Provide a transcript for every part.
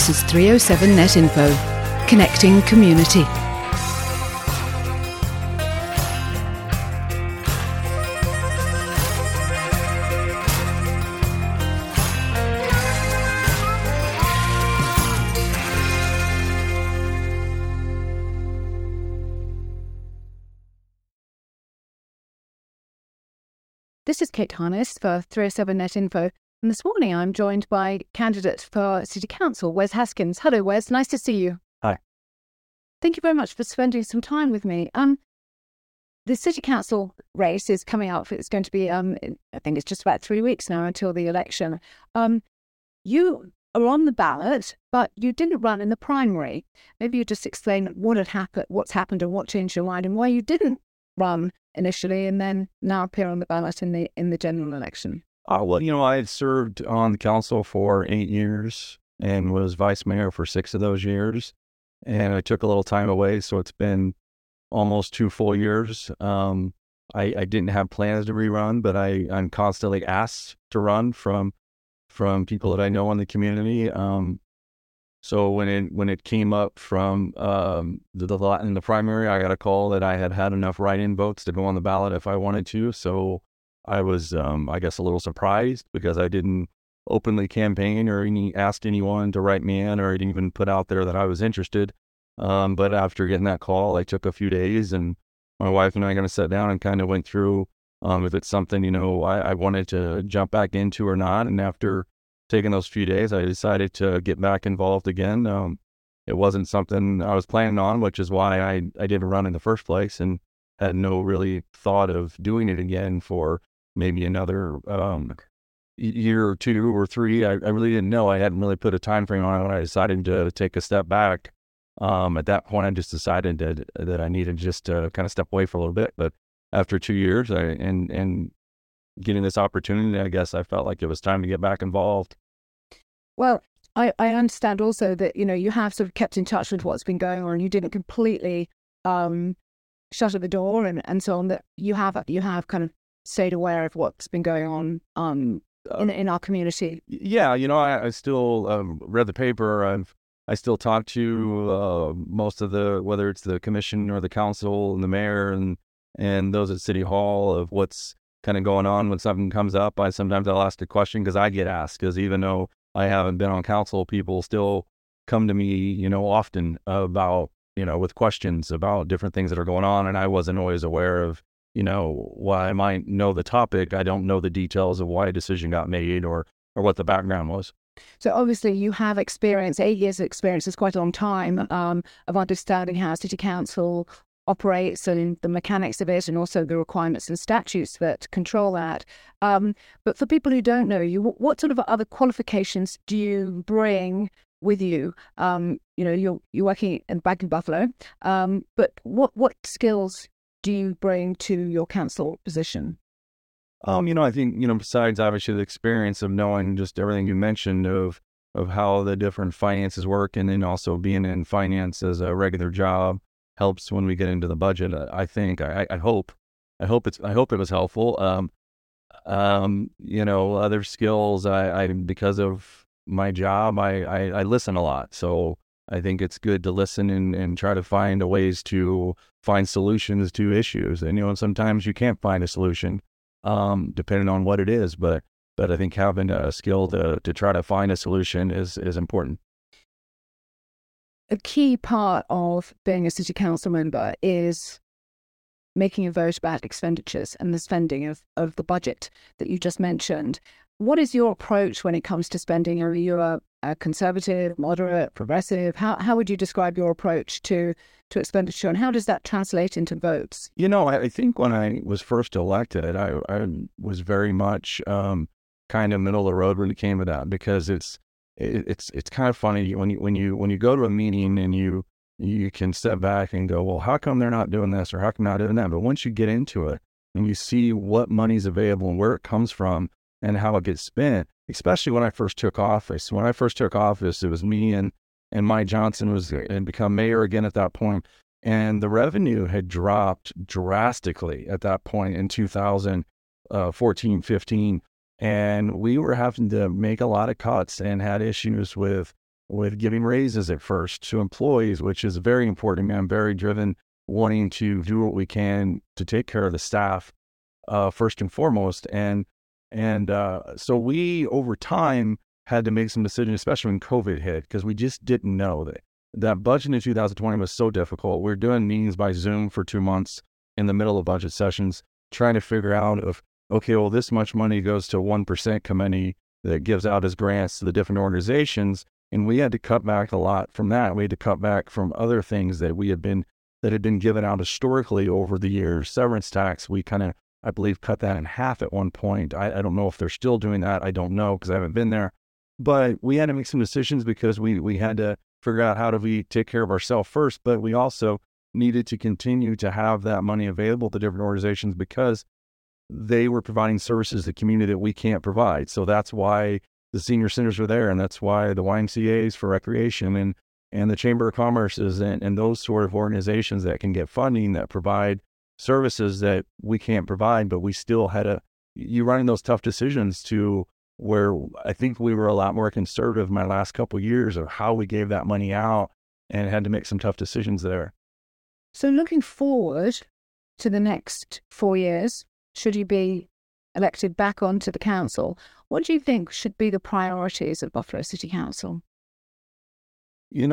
This is 307 Net Info, connecting community. This is Kate Harness for 307 Net Info, and this morning I'm joined by candidate for City Council, Wes Haskins. Hello, Wes. Nice to see you. Hi. Thank you very much for spending some time with me. The City Council race is coming up. It's going to be, I think it's just about 3 weeks now until the election. You are on the ballot, but you didn't run in the primary. Maybe you just explain what's happened and what changed your mind and why you didn't run initially and then now appear on the ballot in the general election. Well, I had served on the council for 8 years and was vice mayor for 6 of those years. And I took a little time away, so it's been almost 2 full years. I didn't have plans to rerun, but I'm constantly asked to run from people that I know in the community. So when it came up from in the primary, I got a call that I had enough write-in votes to go on the ballot if I wanted to. So I was, I guess, a little surprised because I didn't openly campaign or asked anyone to write me in or even put out there that I was interested. But after getting that call, I took a few days, and my wife and I kind of sat down and kind of went through if it's something I wanted to jump back into or not. And after taking those few days, I decided to get back involved again. It wasn't something I was planning on, which is why I didn't run in the first place and had no really thought of doing it again for maybe another year or 2 or 3. I really didn't know. I hadn't really put a time frame on it when I decided to take a step back. At that point, I just decided that I needed just to kind of step away for a little bit. But after 2 years and getting this opportunity, I guess I felt like it was time to get back involved. Well, I understand also that, you have sort of kept in touch with what's been going on. You didn't completely shut the door and so on, that you have kind of stayed aware of what's been going on in our community. Yeah, I still read the paper. I still talk to most of whether it's the commission or the council and the mayor and those at City Hall of what's kind of going on when something comes up. Sometimes I'll ask a question because I get asked, because even though I haven't been on council, people still come to me, often about, with questions about different things that are going on. And I wasn't always aware of, while I might know the topic, I don't know the details of why a decision got made or what the background was. So obviously you have experience, 8 years of experience is quite a long time of understanding how City Council operates and the mechanics of it, and also the requirements and statutes that control that. But for people who don't know you, what sort of other qualifications do you bring with you? You're working in Bagley Buffalo, but what skills do you bring to your council position? I think, besides obviously the experience of knowing just everything you mentioned of how the different finances work, and then also being in finance as a regular job helps when we get into the budget. I think, I hope it was helpful. Other skills, I because of my job, I listen a lot. So I think it's good to listen and try to find ways to find solutions to issues. And, sometimes you can't find a solution, depending on what it is, but I think having a skill to try to find a solution is important. A key part of being a city council member is making a vote about expenditures and the spending of the budget that you just mentioned. What is your approach when it comes to spending? Are you a conservative, moderate, progressive? How would you describe your approach to expenditure, and how does that translate into votes? I think when I was first elected, I was very much kind of middle of the road when it came to that, because it's kind of funny when you go to a meeting and you can step back and go, well, how come they're not doing this or how come not doing that? But once you get into it and you see what money's available and where it comes from and how it gets spent, especially when I first took office. When I first took office, it was me and Mike Johnson had become mayor again at that point, and the revenue had dropped drastically at that point in 2014, 15. And we were having to make a lot of cuts and had issues with with giving raises at first to employees, which is very important. I mean, I'm very driven, wanting to do what we can to take care of the staff first and foremost. So we, over time, had to make some decisions, especially when COVID hit, because we just didn't know that budget in 2020 was so difficult. We were doing meetings by Zoom for 2 months in the middle of budget sessions, trying to figure out okay, well, this much money goes to 1% committee that gives out as grants to the different organizations. And we had to cut back a lot from that. We had to cut back from other things that had been given out historically over the years. Severance tax, we kind of, I believe, cut that in half at one point. I don't know if they're still doing that. I don't know because I haven't been there. But we had to make some decisions because we had to figure out how do we take care of ourselves first, but we also needed to continue to have that money available to different organizations because they were providing services to the community that we can't provide. So that's why the senior centers are there, and that's why the YMCAs for recreation and the Chamber of Commerce's and those sort of organizations that can get funding that provide services that we can't provide, but we still had you running those tough decisions to where I think we were a lot more conservative my last couple of years of how we gave that money out and had to make some tough decisions there. So looking forward to the next 4 years, should you be elected back onto the council, what do you think should be the priorities of Buffalo City Council? I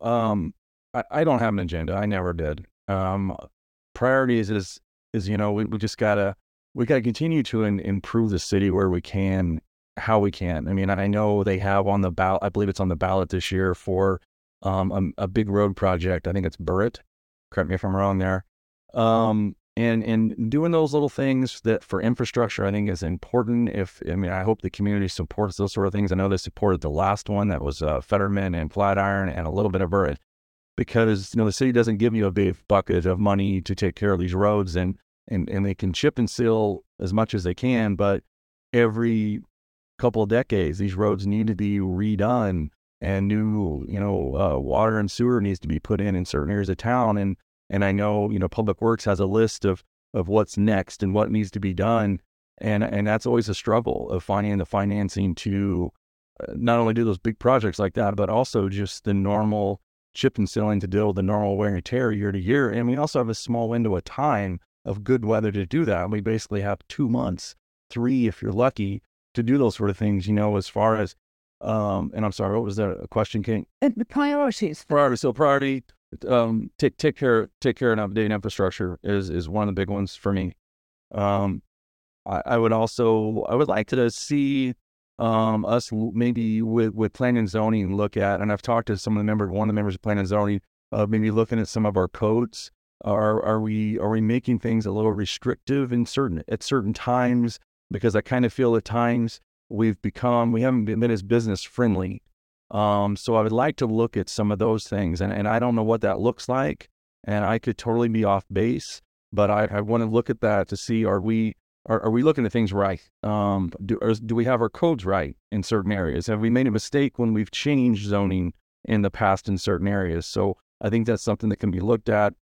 don't have an agenda. I never did. Priorities is we just gotta continue to improve the city where we can, how we can. I mean, I know they have on the ballot, I believe it's on the ballot this year for a big road project. I think it's Burritt. Correct me if I'm wrong there. And doing those little things that for infrastructure, I think is important. I hope the community supports those sort of things. I know they supported the last one that was Fetterman and Flatiron and a little bit of Burritt, because the city doesn't give you a big bucket of money to take care of these roads, and they can chip and seal as much as they can, but every couple of decades these roads need to be redone, and new water and sewer needs to be put in certain areas of town, and I know Public Works has a list of what's next and what needs to be done, and that's always a struggle of finding the financing to not only do those big projects like that, but also just the normal chip and sealing to deal with the normal wear and tear year to year. And we also have a small window of time of good weather to do that. We basically have 2 months, 3 if you're lucky, to do those sort of things, as far as, and I'm sorry, what was the question, Kate? The priorities. Priority, take care and update infrastructure is one of the big ones for me. I would like to see us maybe with planning and zoning look at, and I've talked to one of the members of planning and zoning, maybe looking at some of our codes. Are we making things a little restrictive at certain times? Because I kind of feel at times we haven't been as business friendly. So I would like to look at some of those things, and I don't know what that looks like, and I could totally be off base, but I want to look at that to see, are we looking at things right? Do we have our codes right in certain areas? Have we made a mistake when we've changed zoning in the past in certain areas? So I think that's something that can be looked at.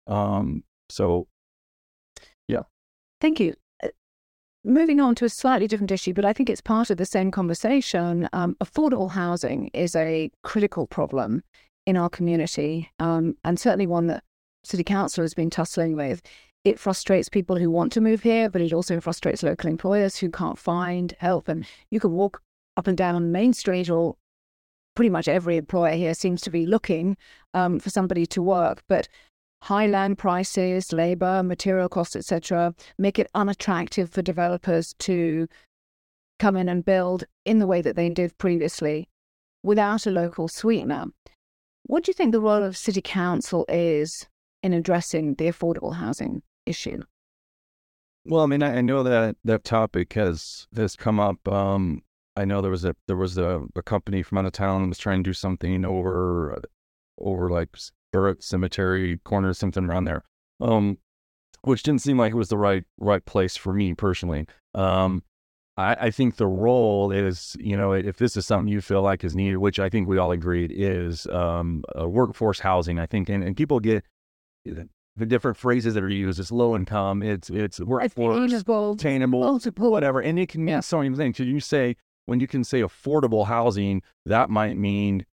Yeah. Thank you. Moving on to a slightly different issue, but I think it's part of the same conversation. Affordable housing is a critical problem in our community, and certainly one that City Council has been tussling with. It frustrates people who want to move here, but it also frustrates local employers who can't find help. And you can walk up and down Main Street, or pretty much every employer here seems to be looking for somebody to work, but high land prices, labor, material costs, etc., make it unattractive for developers to come in and build in the way that they did previously without a local sweetener. What do you think the role of City Council is in addressing the affordable housing issue? Well, I know that topic has come up. I know there was a company from out of town that was trying to do something over like Burritt Cemetery corner, something around there, which didn't seem like it was the right place for me personally. I think the role is, if this is something you feel like is needed, which I think we all agreed is workforce housing. I think, and people get the different phrases that are used. It's low income, it's workforce, attainable, whatever, and it can mean so many things. When you can say affordable housing, that might mean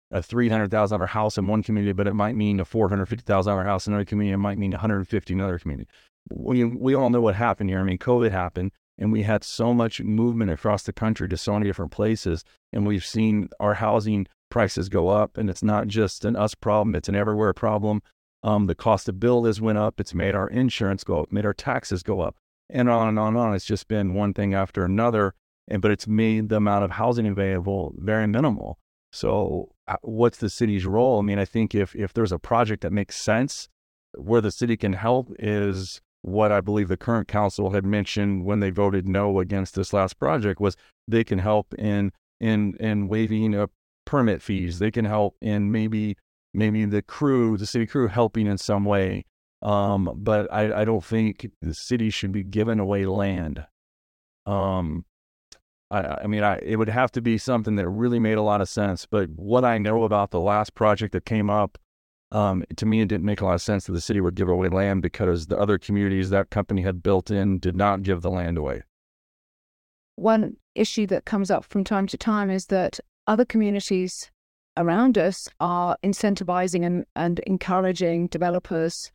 a $300,000 house in one community, but it might mean a $450,000 house in another community. It might mean 150 in another community. We all know what happened here. I mean, COVID happened, and we had so much movement across the country to so many different places, and we've seen our housing prices go up, and it's not just an us problem, it's an everywhere problem. The cost of build has went up. It's made our insurance go up, made our taxes go up, and on and on and on. It's just been one thing after another, but it's made the amount of housing available very minimal. So what's the city's role? I mean, I think if there's a project that makes sense where the city can help is what I believe the current council had mentioned when they voted no against this last project, was they can help in waiving permit fees. They can help in maybe the city crew helping in some way. But I don't think the city should be giving away land. It would have to be something that really made a lot of sense. But what I know about the last project that came up, to me, it didn't make a lot of sense that the city would give away land, because the other communities that company had built in did not give the land away. One issue that comes up from time to time is that other communities around us are incentivizing and encouraging developers,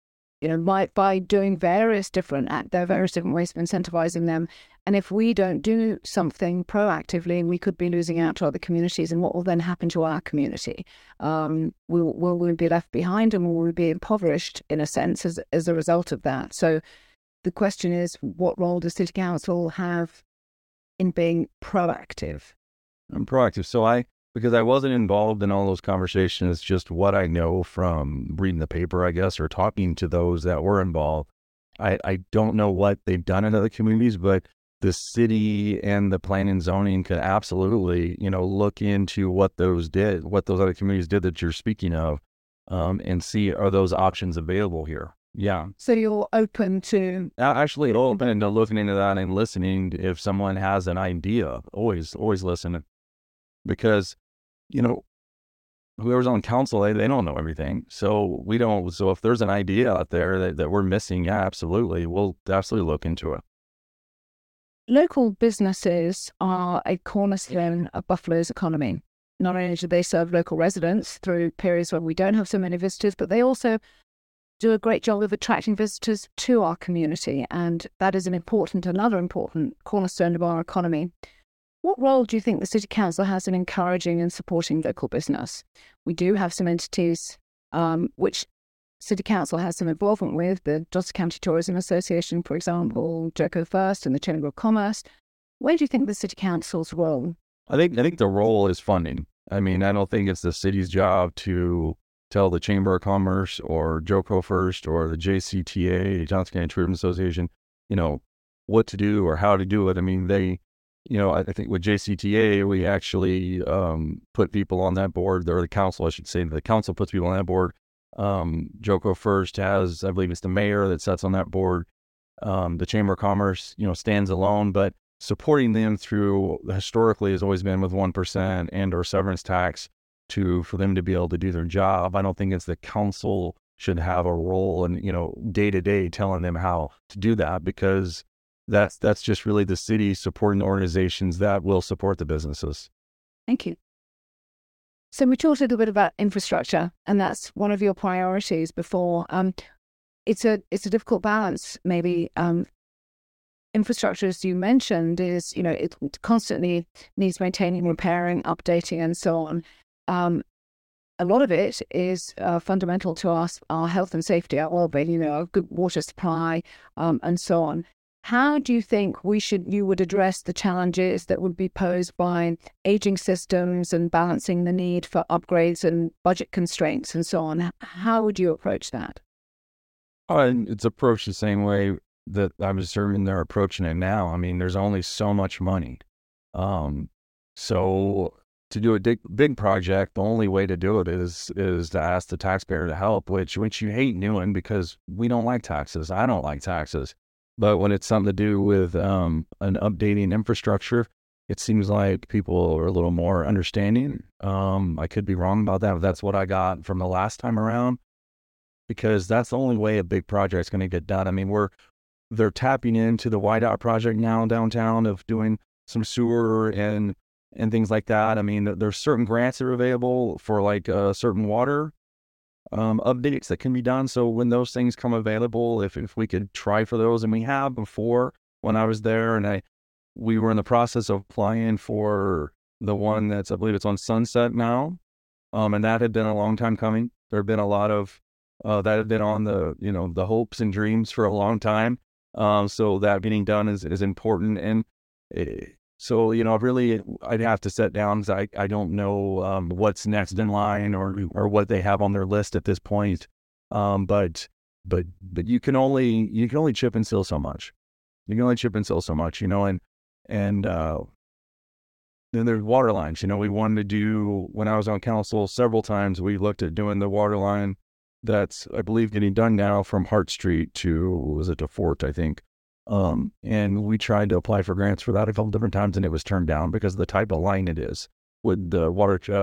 by doing various different ways of incentivizing them. And if we don't do something proactively, we could be losing out to other communities. And what will then happen to our community? Will we be left behind, and will we be impoverished in a sense as a result of that? So the question is, what role does City Council have in being proactive? I'm proactive. So because I wasn't involved in all those conversations, just what I know from reading the paper, I guess, or talking to those that were involved. I don't know what they've done in other communities, but the city and the planning and zoning could absolutely, look into what those other communities did that you're speaking of, and see, are those options available here? Yeah. So you're open to actually open to looking into that and listening if someone has an idea. Always listen, because whoever's on council, they don't know everything. So we don't. So if there's an idea out there that we're missing, yeah, absolutely, we'll absolutely look into it. Local businesses are a cornerstone of Buffalo's economy. Not only do they serve local residents through periods when we don't have so many visitors, but they also do a great job of attracting visitors to our community. And that is another important cornerstone of our economy. What role do you think the City Council has in encouraging and supporting local business? We do have some entities which City Council has some involvement with, the Johnson County Tourism Association, for example, Joco First, and the Chamber of Commerce. Where do you think the City Council's role? I think the role is funding. I mean, I don't think it's the city's job to tell the Chamber of Commerce or Joco First or the JCTA, Johnson County Tourism Association, what to do or how to do it. I mean, I think with JCTA, we actually put people on that board, or the council, I should say. The council puts people on that board. Joco First has, I believe it's the mayor that sits on that board. The Chamber of Commerce, stands alone, but supporting them through, historically, has always been with 1% and or severance tax for them to be able to do their job. I don't think it's the council should have a role in, day to day telling them how to do that, because that's just really the city supporting the organizations that will support the businesses. Thank you. So we talked a little bit about infrastructure, and that's one of your priorities before. It's a difficult balance, maybe. Infrastructure, as you mentioned, is, it constantly needs maintaining, repairing, updating, and so on. A lot of it is fundamental to our health and safety, our well-being, our good water supply, and so on. How do you think you would address the challenges that would be posed by aging systems and balancing the need for upgrades and budget constraints and so on? How would you approach that? It's approached the same way that I'm assuming they're approaching it now. I mean, there's only so much money. So to do a big project, the only way to do it is to ask the taxpayer to help, which you hate doing, because we don't like taxes. I don't like taxes. But when it's something to do with an updating infrastructure, it seems like people are a little more understanding. I could be wrong about that, but that's what I got from the last time around, because that's the only way a big project is going to get done. I mean, they're tapping into the Whiteout project now downtown of doing some sewer and and things like that. I mean, there's certain grants that are available for like certain water updates that can be done. So when those things come available, if we could try for those, and we have before when I was there, and we were in the process of applying for the one that's, I believe it's on Sunset now, and that had been a long time coming. There have been a lot of that had been on the hopes and dreams for a long time. So that getting done is important, and so really I'd have to sit down because I don't know what's next in line or what they have on their list at this point. But you can only chip and seal so much. You can only chip and seal so much, and then there's water lines. We wanted to do, when I was on council several times, we looked at doing the water line that's, I believe, getting done now from Hart Street to Fort, I think. And we tried to apply for grants for that a couple different times, and it was turned down because of the type of line it is. Would the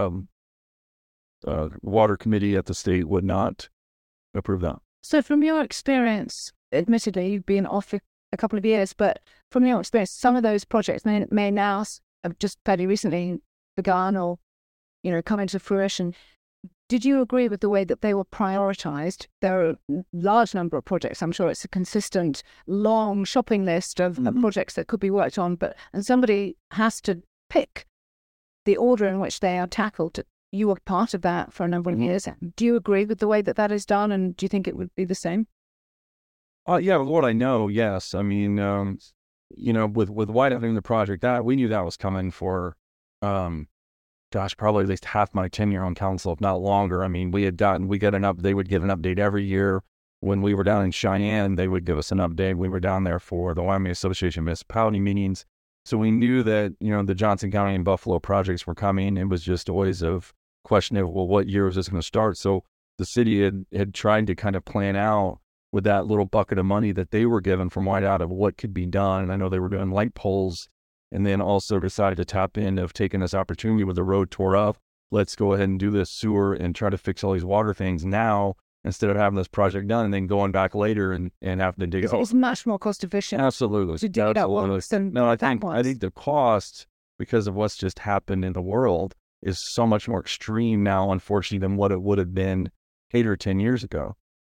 water committee at the state would not approve that. So from your experience, admittedly, you've been off for a couple of years, but from your experience, some of those projects may now have just fairly recently begun or, come into fruition. Did you agree with the way that they were prioritized? There are a large number of projects. I'm sure it's a consistent, long shopping list of projects that could be worked on, and somebody has to pick the order in which they are tackled. You were part of that for a number of years. Do you agree with the way that is done, and do you think it would be the same? Yeah, with what I know, yes. I mean, with widening the project, that we knew that was coming for, probably at least half my tenure on council, if not longer. I mean, they would give an update every year. When we were down in Cheyenne, they would give us an update. We were down there for the Wyoming Association of Municipality meetings. So we knew that, the Johnson County and Buffalo projects were coming. It was just always a question of, well, what year was this going to start? So the city had tried to kind of plan out with that little bucket of money that they were given from Whiteout of what could be done. And I know they were doing light poles, and then also decided to tap in of taking this opportunity with the road tore up. Let's go ahead and do this sewer and try to fix all these water things now instead of having this project done and then going back later and having to dig it. It's much more cost efficient. Absolutely. To dig it up once than I think the cost, because of what's just happened in the world, is so much more extreme now, unfortunately, than what it would have been 8 or 10 years ago.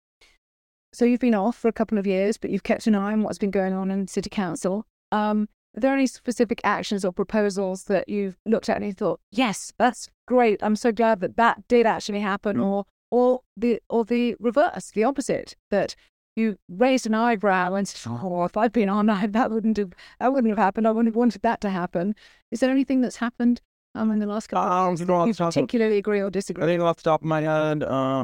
So you've been off for a couple of years, but you've kept an eye on what's been going on in City Council. Are there any specific actions or proposals that you've looked at and you thought, yes, that's great, I'm so glad that did actually happen, or the reverse, the opposite, that you raised an eyebrow and said, oh, if I'd been on, that wouldn't have happened. I wouldn't have wanted that to happen. Is there anything that's happened in the last couple of years you particularly agree or disagree? I think off the top of my head,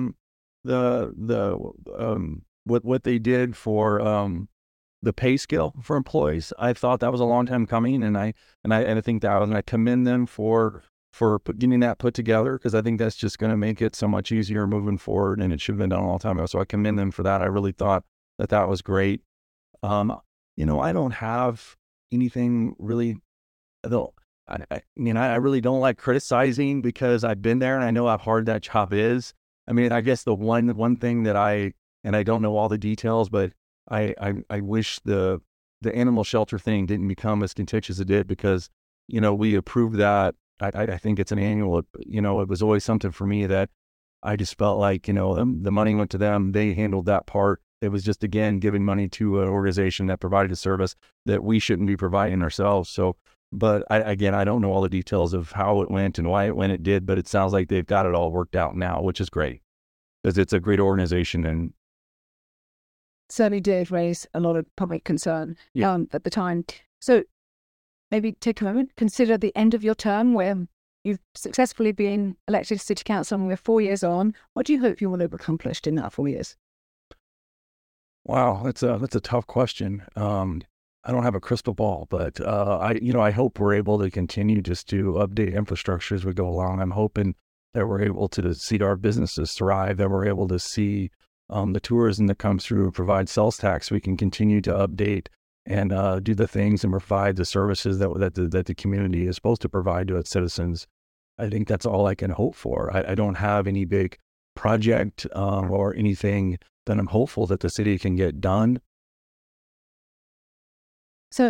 what they did for the pay scale for employees, I thought that was a long time coming, and I think that, and I commend them for getting that put together, because I think that's just going to make it so much easier moving forward, and it should have been done a long time ago. So I commend them for that. I really thought that was great. I don't have anything really, though. I really don't like criticizing, because I've been there and I know how hard that job is. I mean, I guess the one thing that I don't know all the details, but I wish the animal shelter thing didn't become as contentious as it did, because, we approved that. I think it's an annual, it was always something for me that I just felt like, the money went to them. They handled that part. It was just, again, giving money to an organization that provided a service that we shouldn't be providing ourselves. So, but I don't know all the details of how it went and why it went, it did, but it sounds like they've got it all worked out now, which is great, because it's a great organization and certainly did raise a lot of public concern at the time. So maybe take a moment, consider the end of your term where you've successfully been elected to City Council and we're 4 years on. What do you hope you will have accomplished in that 4 years? Wow, that's a tough question. I don't have a crystal ball, but I hope we're able to continue just to update infrastructure as we go along. I'm hoping that we're able to see our businesses thrive, that we're able to see the tourism that comes through, provide sales tax. We can continue to update and do the things and provide the services that the community is supposed to provide to its citizens. I think that's all I can hope for. I don't have any big project or anything that I'm hopeful that the city can get done. So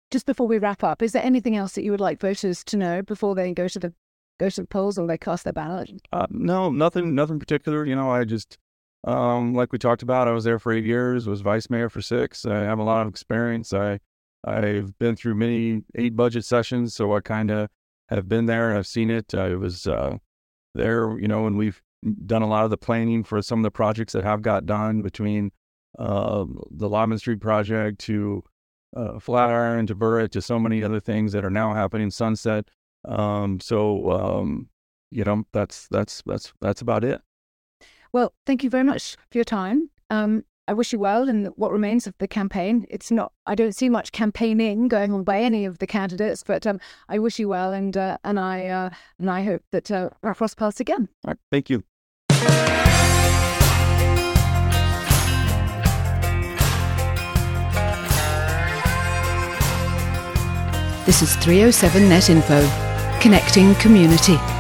just before we wrap up, is there anything else that you would like voters to know before they go to the polls or they cast their ballot? No, nothing particular. I just, like we talked about, I was there for 8 years, was vice mayor for 6. I have a lot of experience. I've been through many 8 budget sessions, so I kind of have been there. I've seen it. I was there, when we've done a lot of the planning for some of the projects that have got done, between the Lodman Street project to Flatiron to Burritt to so many other things that are now happening, Sunset. That's about it. Well, thank you very much for your time. I wish you well in what remains of the campaign. I don't see much campaigning going on by any of the candidates, but I wish you well, and I hope that our cross paths again. All right, thank you. This is 307 Net Info, connecting community.